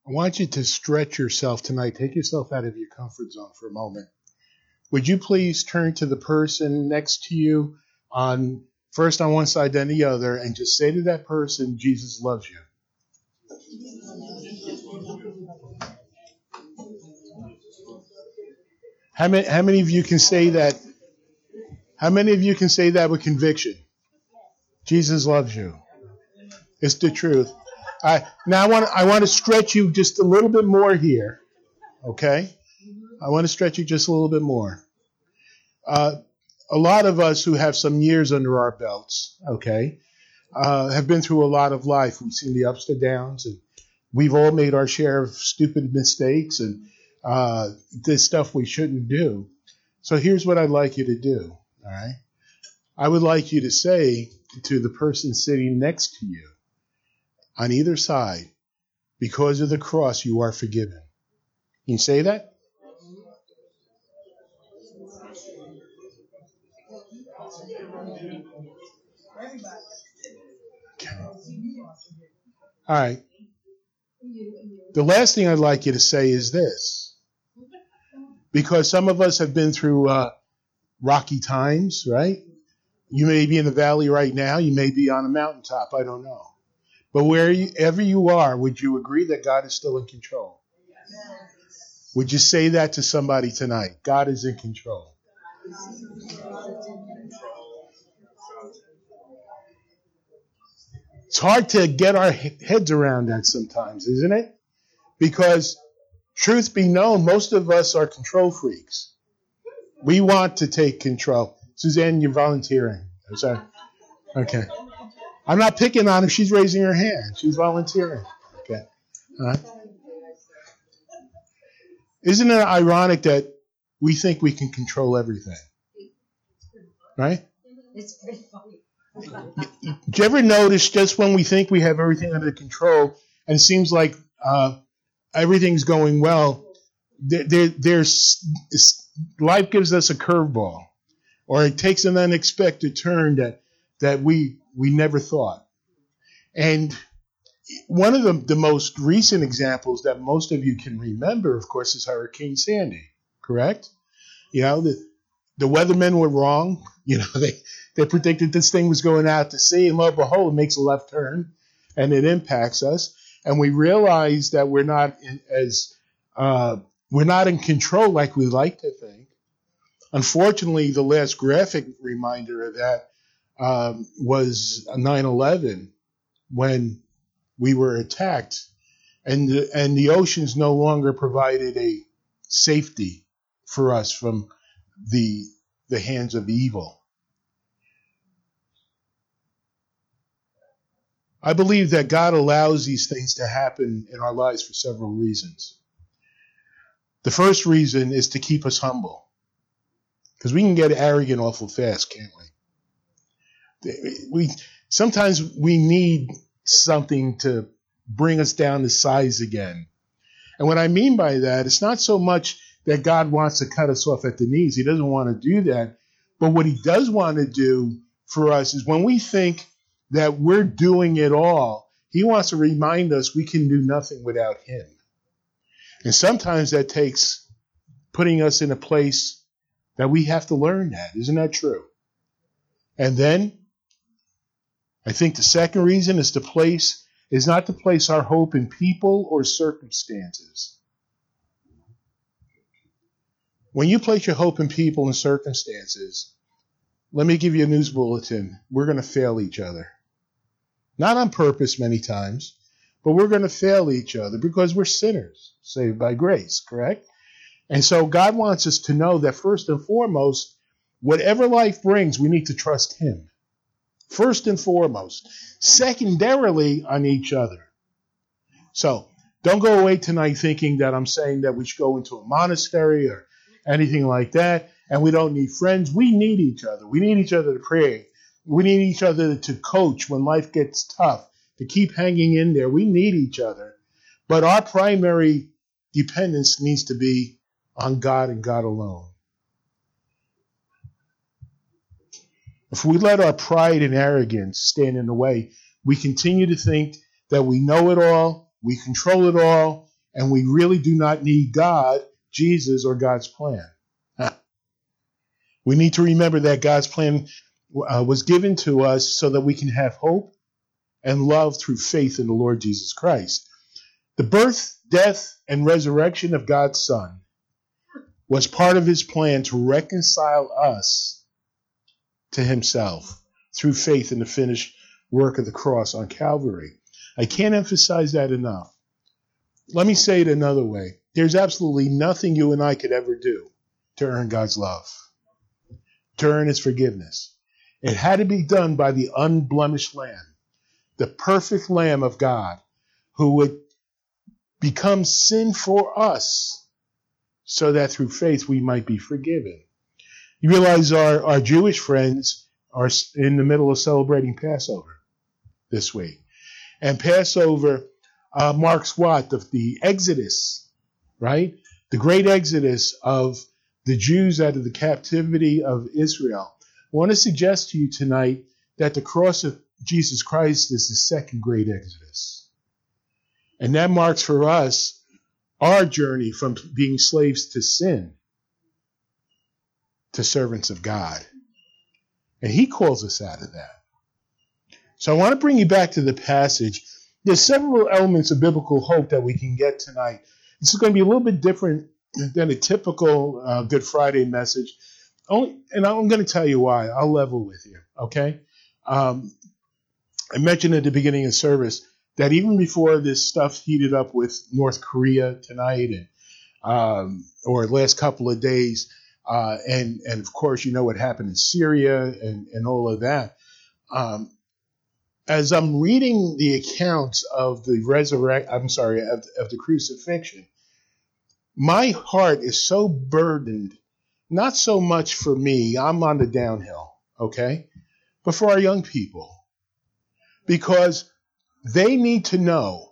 I want you to stretch yourself tonight. Take yourself out of your comfort zone for a moment. Would you please turn to the person next to you first on one side, then the other, and just say to that person, Jesus loves you. How many of you can say that? How many of you can say that with conviction? Jesus loves you. It's the truth. Now I want to stretch you just a little bit more here. Okay? I want to stretch you just a little bit more. A lot of us who have some years under our belts, okay, have been through a lot of life. We've seen the ups and downs, and we've all made our share of stupid mistakes and this stuff we shouldn't do. So here's what I'd like you to do, all right? I would like you to say to the person sitting next to you on either side, because of the cross, you are forgiven. Can you say that? Okay. All right. The last thing I'd like you to say is this. Because some of us have been through rocky times, right? You may be in the valley right now. You may be on a mountaintop. I don't know. But wherever you are, would you agree that God is still in control? Would you say that to somebody tonight? God is in control. It's hard to get our heads around that sometimes, isn't it? Because, truth be known, most of us are control freaks. We want to take control. Suzanne, you're volunteering. I'm sorry. Okay. I'm not picking on her. She's raising her hand. She's volunteering. Okay. All right. Isn't it ironic that we think we can control everything? Right? It's pretty funny. Do you ever notice just when we think we have everything under control and it seems like everything's going well, there's life gives us a curveball, or it takes an unexpected turn that we never thought. And one of the most recent examples that most of you can remember, of course, is Hurricane Sandy, correct? You know, the weathermen were wrong. You know, they predicted this thing was going out to sea, and lo and behold, it makes a left turn, and it impacts us. And we realize that we're not in control like we like to think. Unfortunately, the last graphic reminder of that was 9/11, when we were attacked, and the oceans no longer provided a safety for us from the hands of evil. I believe that God allows these things to happen in our lives for several reasons. The first reason is to keep us humble, because we can get arrogant awful fast, can't we? Sometimes we need something to bring us down to size again. And what I mean by that, it's not so much that God wants to cut us off at the knees. He doesn't want to do that. But what he does want to do for us is when we think that we're doing it all, he wants to remind us we can do nothing without him. And sometimes that takes putting us in a place that we have to learn that. Isn't that true? And then I think the second reason is not to place our hope in people or circumstances. When you place your hope in people and circumstances, let me give you a news bulletin. We're going to fail each other. Not on purpose many times, but we're going to fail each other because we're sinners, saved by grace, correct? And so God wants us to know that first and foremost, whatever life brings, we need to trust him. First and foremost. Secondarily, on each other. So don't go away tonight thinking that I'm saying that we should go into a monastery or anything like that, and we don't need friends. We need each other. We need each other to pray. We need each other to coach when life gets tough, to keep hanging in there. We need each other. But our primary dependence needs to be on God and God alone. If we let our pride and arrogance stand in the way, we continue to think that we know it all, we control it all, And we really do not need God, Jesus, or God's plan. We need to remember that God's plan was given to us so that we can have hope and love through faith in the Lord Jesus Christ. The birth, death, and resurrection of God's Son was part of his plan to reconcile us to himself through faith in the finished work of the cross on Calvary. I can't emphasize that enough. Let me say it another way. There's absolutely nothing you and I could ever do to earn God's love, to earn his forgiveness. It had to be done by the unblemished Lamb, the perfect Lamb of God, who would become sin for us so that through faith we might be forgiven. You realize our Jewish friends are in the middle of celebrating Passover this week. And Passover marks what? The Exodus, right? The great Exodus of the Jews out of the captivity of Israel. I want to suggest to you tonight that the cross of Jesus Christ is the second great Exodus. And that marks for us our journey from being slaves to sin to servants of God. And he calls us out of that. So I want to bring you back to the passage. There's several elements of biblical hope that we can get tonight. This is going to be a little bit different than a typical Good Friday message. And I'm going to tell you why. I'll level with you, okay? I mentioned at the beginning of the service that even before this stuff heated up with North Korea tonight or last couple of days, and of course you know what happened in Syria and all of that. As I'm reading the accounts of the of the crucifixion, my heart is so burdened, not so much for me, I'm on the downhill, okay, but for our young people, because they need to know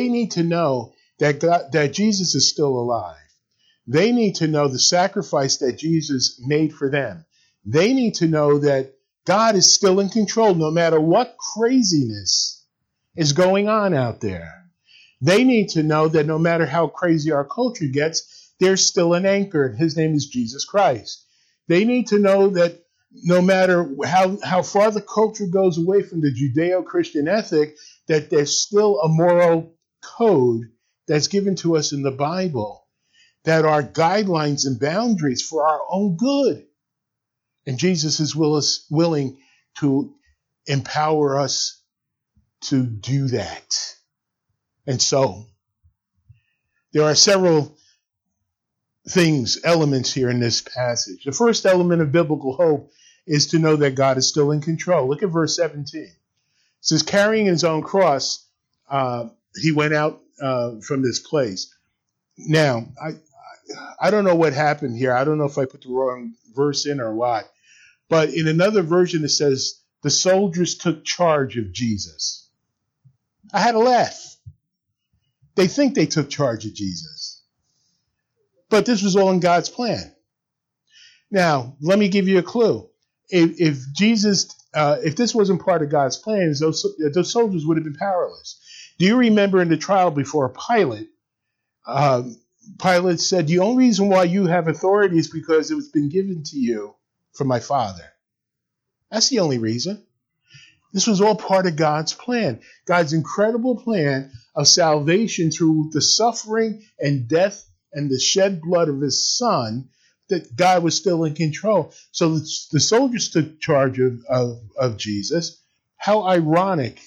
that Jesus is still alive. They need to know the sacrifice that Jesus made for them. They need to know that God is still in control no matter what craziness is going on out there. They need to know that no matter how crazy our culture gets, there's still an anchor, and his name is Jesus Christ. They need to know that no matter how far the culture goes away from the Judeo-Christian ethic, that there's still a moral code that's given to us in the Bible that are guidelines and boundaries for our own good. And Jesus is willing to empower us to do that. And so, there are several elements here in this passage. The first element of biblical hope is to know that God is still in control. Look at verse 17. It says, carrying his own cross, he went out from this place. Now, I don't know what happened here. I don't know if I put the wrong verse in or what. But in another version, it says, the soldiers took charge of Jesus. I had a laugh. They think they took charge of Jesus. But this was all in God's plan. Now, let me give you a clue. If this wasn't part of God's plans, those soldiers would have been powerless. Do you remember in the trial before Pilate, Pilate said, the only reason why you have authority is because it's been given to you from my Father. That's the only reason. This was all part of God's plan, God's incredible plan of salvation through the suffering and death and the shed blood of his Son, that God was still in control. So the soldiers took charge of Jesus. How ironic.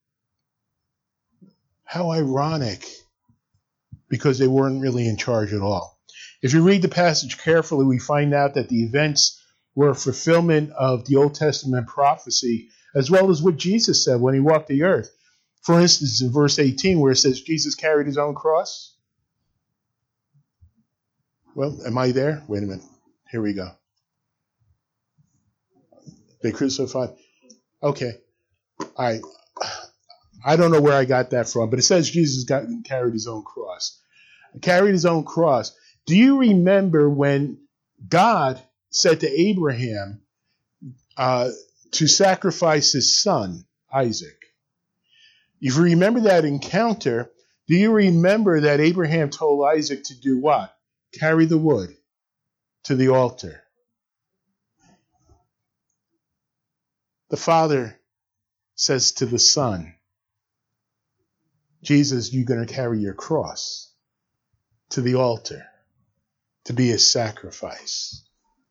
How ironic. Because they weren't really in charge at all. If you read the passage carefully, we find out that the events were a fulfillment of the Old Testament prophecy, as well as what Jesus said when he walked the earth. For instance, in verse 18, where it says Jesus carried his own cross. Well, am I there? Wait a minute. Here we go. They crucified. Okay. I don't know where I got that from, but it says Jesus carried his own cross. Carried his own cross. Do you remember when God said to Abraham to sacrifice his son, Isaac? If you remember that encounter, Do you remember that Abraham told Isaac to do what? Carry the wood to the altar. The Father says to the Son, Jesus, you're going to carry your cross to the altar to be a sacrifice.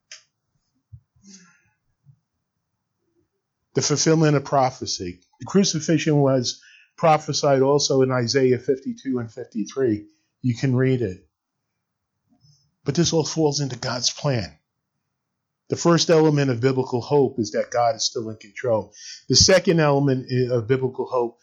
The fulfillment of prophecy. The crucifixion was prophesied also in Isaiah 52 and 53. You can read it. But this all falls into God's plan. The first element of biblical hope is that God is still in control. The second element of biblical hope,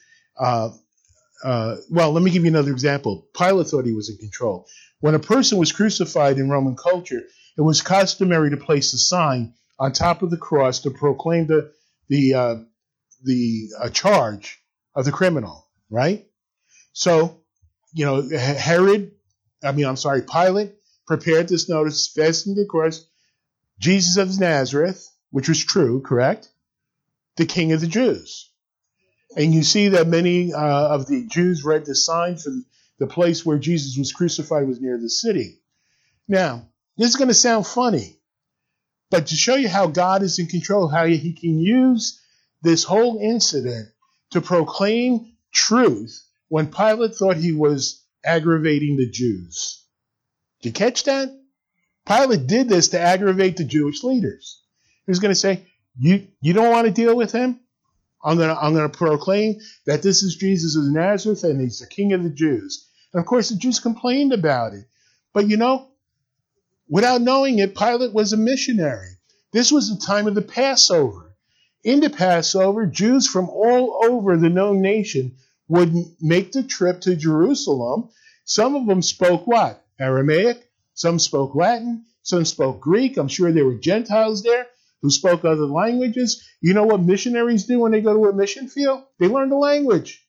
let me give you another example. Pilate thought he was in control. When a person was crucified in Roman culture, it was customary to place a sign on top of the cross to proclaim the charge of the criminal, right? So, Pilate prepared this notice, fastened the cross, Jesus of Nazareth, which was true, correct? The King of the Jews. And you see that many of the Jews read the sign for the place where Jesus was crucified was near the city. Now, this is going to sound funny, but to show you how God is in control, how he can use this whole incident to proclaim truth when Pilate thought he was aggravating the Jews. Did you catch that? Pilate did this to aggravate the Jewish leaders. He was going to say, you don't want to deal with him? I'm going to proclaim that this is Jesus of Nazareth and he's the King of the Jews. And of course, the Jews complained about it. But without knowing it, Pilate was a missionary. This was the time of the Passover. In the Passover, Jews from all over the known nation would make the trip to Jerusalem. Some of them spoke what? Aramaic. Some spoke Latin. Some spoke Greek. I'm sure there were Gentiles there who spoke other languages. You know what missionaries do when they go to a mission field? They learn the language.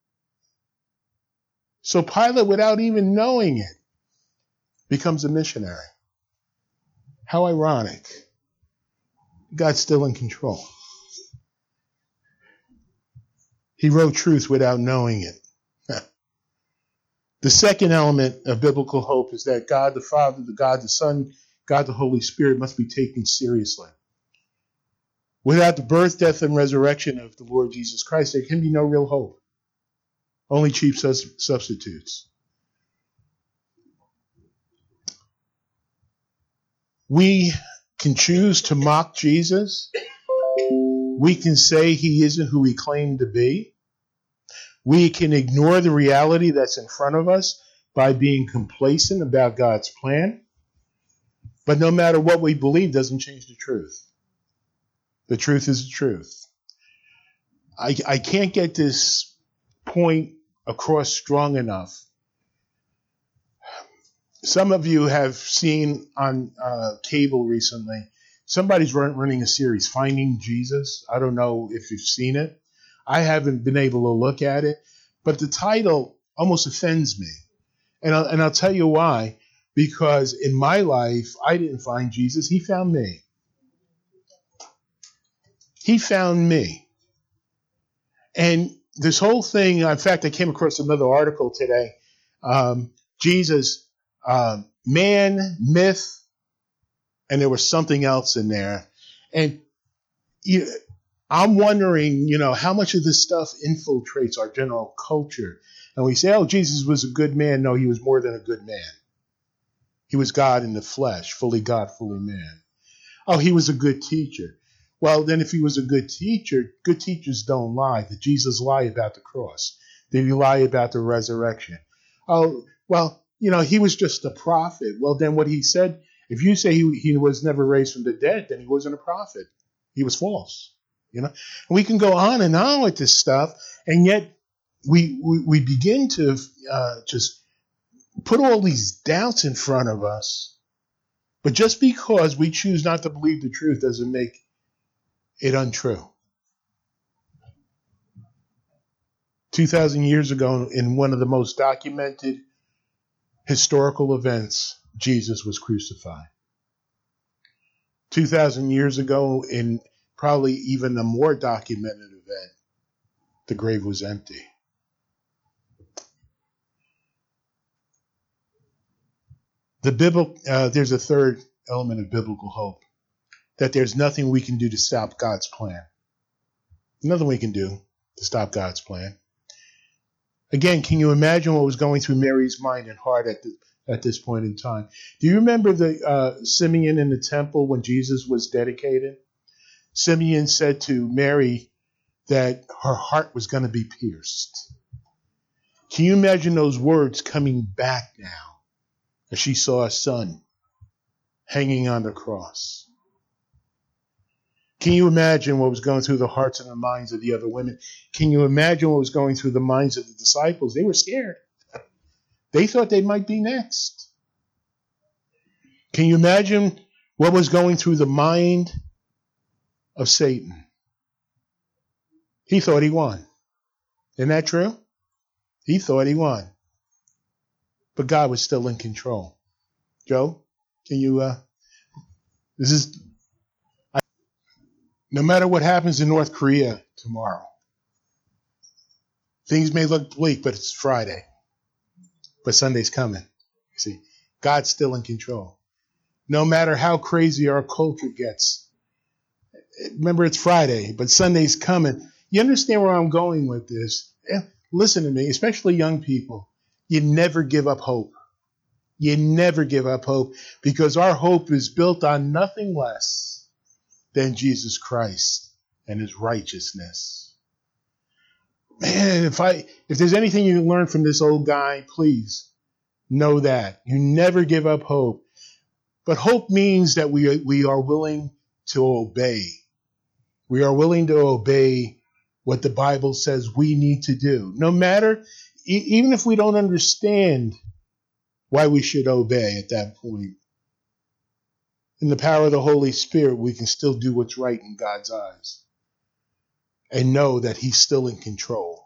So Pilate, without even knowing it, becomes a missionary. How ironic. God's still in control. He wrote truth without knowing it. The second element of biblical hope is that God the Father, God the Son, God the Holy Spirit must be taken seriously. Without the birth, death, and resurrection of the Lord Jesus Christ, there can be no real hope. Only cheap substitutes. We can choose to mock Jesus. We can say he isn't who he claimed to be. We can ignore the reality that's in front of us by being complacent about God's plan. But no matter what we believe doesn't change the truth. The truth is the truth. I can't get this point across strong enough. Some of you have seen on cable recently, somebody's running a series, Finding Jesus. I don't know if you've seen it. I haven't been able to look at it, but the title almost offends me. And I'll tell you why. Because in my life, I didn't find Jesus. He found me. He found me. And this whole thing, in fact, I came across another article today. Jesus, man, myth, and there was something else in there. And I'm wondering, how much of this stuff infiltrates our general culture. And we say, oh, Jesus was a good man. No, he was more than a good man. He was God in the flesh, fully God, fully man. Oh, he was a good teacher. Well, then if he was a good teachers don't lie. Did Jesus lie about the cross? Did he lie about the resurrection? Oh, well, he was just a prophet. Well, then what he said, if you say he was never raised from the dead, then he wasn't a prophet. He was false. And we can go on and on with this stuff, and yet we begin to just put all these doubts in front of us. But just because we choose not to believe the truth doesn't make it untrue. 2,000 years ago, in one of the most documented historical events, Jesus was crucified. 2,000 years ago, in probably even a more documented event, the grave was empty. There's a third element of biblical hope, that there's nothing we can do to stop God's plan. Nothing we can do to stop God's plan. Again, can you imagine what was going through Mary's mind and heart at this point in time? Do you remember the Simeon in the temple when Jesus was dedicated? Simeon said to Mary that her heart was going to be pierced. Can you imagine those words coming back now as she saw a son hanging on the cross? Can you imagine what was going through the hearts and the minds of the other women? Can you imagine what was going through the minds of the disciples? They were scared. They thought they might be next. Can you imagine what was going through the mind of Satan? He thought he won. Isn't that true? He thought he won. But God was still in control. Joe, can you, no matter what happens in North Korea tomorrow, things may look bleak, but it's Friday. But Sunday's coming. You see, God's still in control. No matter how crazy our culture gets, remember it's Friday, but Sunday's coming. You understand where I'm going with this? Listen to me, especially young people. You never give up hope. You never give up hope, because our hope is built on nothing less than Jesus Christ and his righteousness. Man, if there's anything you can learn from this old guy, please know that. You never give up hope. But hope means that we are willing to obey. We are willing to obey what the Bible says we need to do. No matter, even if we don't understand why we should obey at that point. In the power of the Holy Spirit, we can still do what's right in God's eyes and know that he's still in control.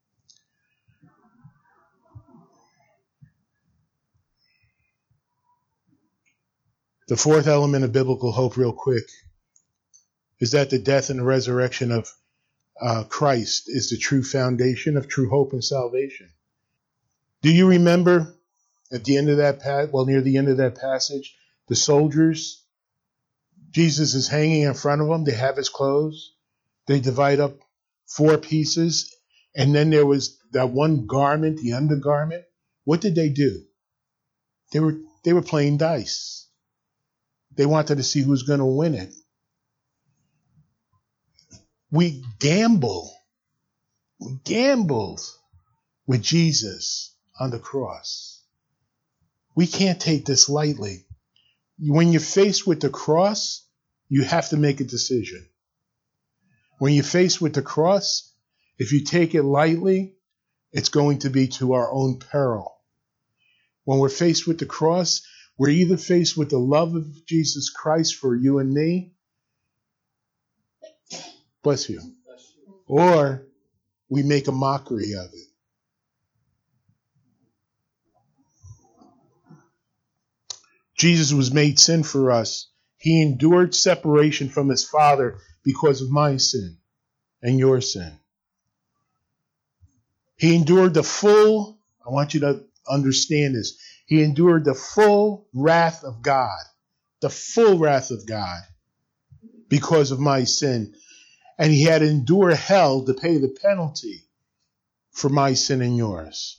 The fourth element of biblical hope, real quick, is that the death and the resurrection of Christ is the true foundation of true hope and salvation. Do you remember at the end of that near the end of that passage, the soldiers? Jesus is hanging in front of them. They have his clothes. They divide up 4 pieces. And then there was that one garment, the undergarment. What did they do? They were playing dice. They wanted to see who's going to win it. We gambled. We gambled with Jesus on the cross. We can't take this lightly. When you're faced with the cross, you have to make a decision. When you're faced with the cross, if you take it lightly, it's going to be to our own peril. When we're faced with the cross, we're either faced with the love of Jesus Christ for you and me, bless you, or we make a mockery of it. Jesus was made sin for us. He endured separation from his Father because of my sin and your sin. He endured the full, I want you to understand this, he endured the full wrath of God, because of my sin. And he had to endure hell to pay the penalty for my sin and yours.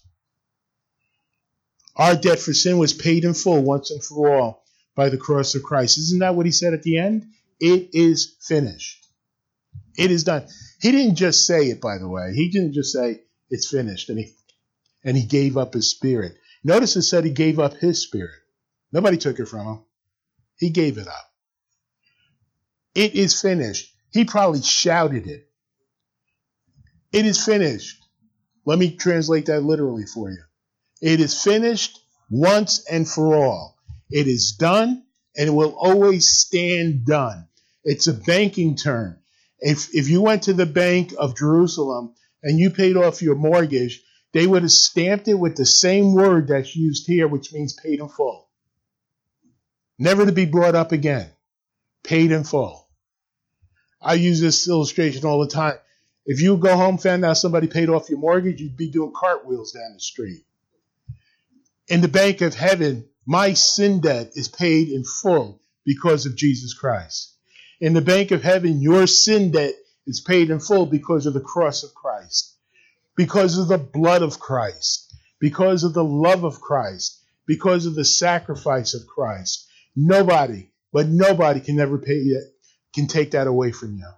Our debt for sin was paid in full once and for all by the cross of Christ. Isn't that what he said at the end? It is finished. It is done. He didn't just say it, by the way. He didn't just say it's finished and he gave up his spirit. Notice it said he gave up his spirit. Nobody took it from him. He gave it up. It is finished. He probably shouted it. It is finished. Let me translate that literally for you. It is finished once and for all. It is done, and it will always stand done. It's a banking term. If you went to the Bank of Jerusalem and you paid off your mortgage, they would have stamped it with the same word that's used here, which means paid in full. Never to be brought up again. Paid in full. I use this illustration all the time. If you go home, found out somebody paid off your mortgage, you'd be doing cartwheels down the street. In the bank of heaven, My sin debt is paid in full because of Jesus Christ. In the bank of heaven, your sin debt is paid in full because of the cross of Christ, because of the blood of Christ, because of the love of Christ, because of the sacrifice of Christ. Nobody can ever pay it, can take that away from you.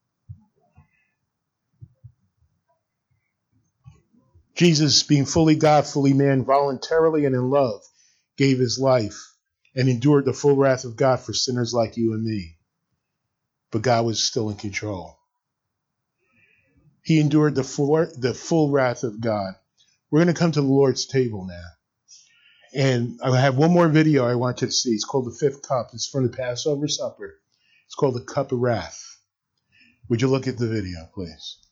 Jesus, being fully God, fully man, voluntarily and in love, gave his life and endured the full wrath of God for sinners like you and me. But God was still in control. He endured the full wrath of God. We're going to come to the Lord's table now. And I have one more video I want you to see. It's called The Fifth Cup. It's from the Passover Supper. It's called The Cup of Wrath. Would you look at the video, please?